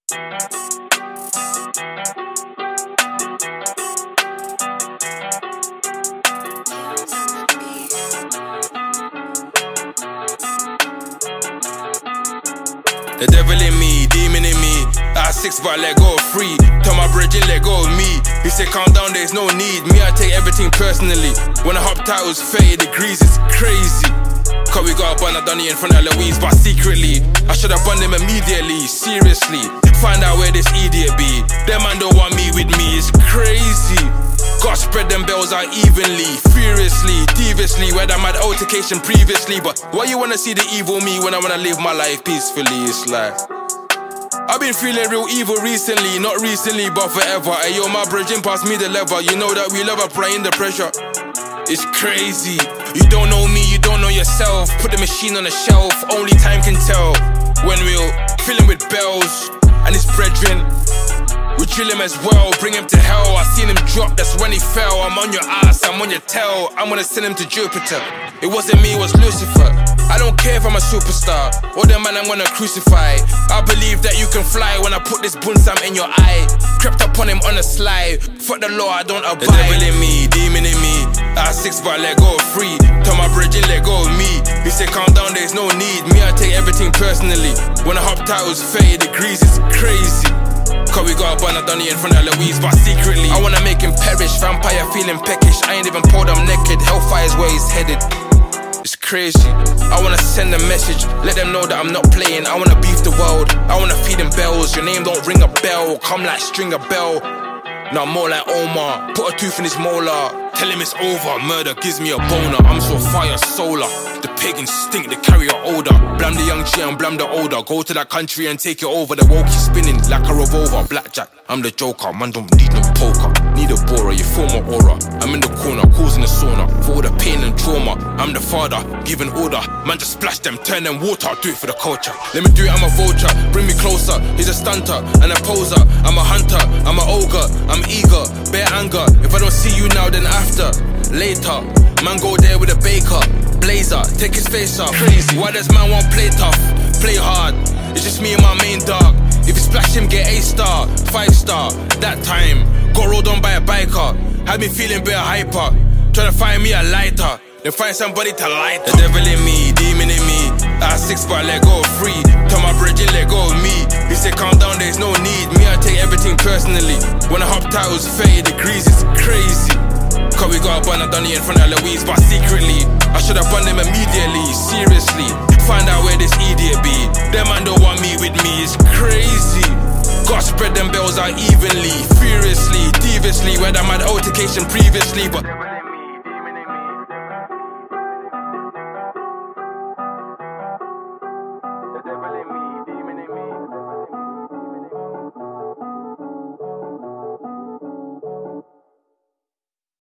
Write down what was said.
The devil in me, demon in me. I 6 but I let go of 3. Tell my bridge and let go of me. He said calm down, there's no need. Me, I take everything personally. When I hopped out, it was 30 degrees, it's crazy. Cause we got a bun, I done it in front of Louise, but secretly I should have banned him immediately, seriously. Find out where this idiot be. Them man don't want me with me, it's crazy. Gotta spread them bells out evenly, furiously, deviously. Where that mad altercation previously. But why you wanna see the evil me when I wanna live my life peacefully? It's like I've been feeling real evil recently, not recently but forever. Ayo, my bridging past me the lever. You know that we love applying the pressure. It's crazy. You don't know me, you don't know yourself. Put the machine on the shelf, only time can tell. When we'll fill him with bells and his brethren, we chill him as well, bring him to hell. I seen him drop, that's when he fell. I'm on your ass, I'm on your tail. I'm gonna send him to Jupiter. It wasn't me, it was Lucifer. I don't care if I'm a superstar or the man I'm gonna crucify. I believe that you can fly when I put this bunsam in your eye. Crept up on him on a slide. Fuck the law, I don't abide. The devil in me, demon in me. I 6 but I let go of 3. Tell my bridge and let go of me. He said calm down, there's no need. Me, I take everything personally. When I hopped out, it was 30 degrees, it's crazy. Cause we got a bun, I done it in front of Louise, but secretly I wanna make him perish. Vampire feeling peckish. I ain't even pulled him naked. Hellfire's where he's headed. It's crazy. I wanna send a message, let them know that I'm not playing. I wanna beef the world, I wanna feed them bells. Your name don't ring a bell, come like string a bell. Now more like Omar, put a tooth in his molar. Tell him it's over, murder gives me a boner. I'm so fire solar, the pagans stink, they carry an odor. Blam the young G and blam the older. Go to that country and take it over. The woke is spinning like a revolver. Blackjack, I'm the joker, man don't need no poker. Need a borer, you feel my aura. I'm in the corner, causing a sauna. For all the pain and trauma, I'm the father, giving order. Man just splash them, turn them water, do it for the culture. Let me do it, I'm a vulture, bring me closer. He's a stunter and a poser. I'm a hunter, I'm an ogre, I'm eager, bare anger. If I don't see you now, then after, later. Man go there with a baker, blazer, take his face off. Crazy. Why does man want play tough, play hard? It's just me and my main dog. If you splash him, get A-star, 5-star. That time, got rolled on by a biker. Had me feeling bit hyper. Tryna find me a lighter, then find somebody to light up. The devil in me, demon in me. I 6 but I let go of 3. Tell my bridge and let go of me. He said calm down, there's no need. Me, I take everything personally. When I hopped out, it was 30 degrees, it's crazy. Cause we got a bun, I done it in front of Louise, but secretly I should have banned him immediately, seriously. Find out where this idiot be. Them man don't want me with me, it's crazy. Gotta spread them bells out evenly, furiously, deviously. Where that mad altercation previously, but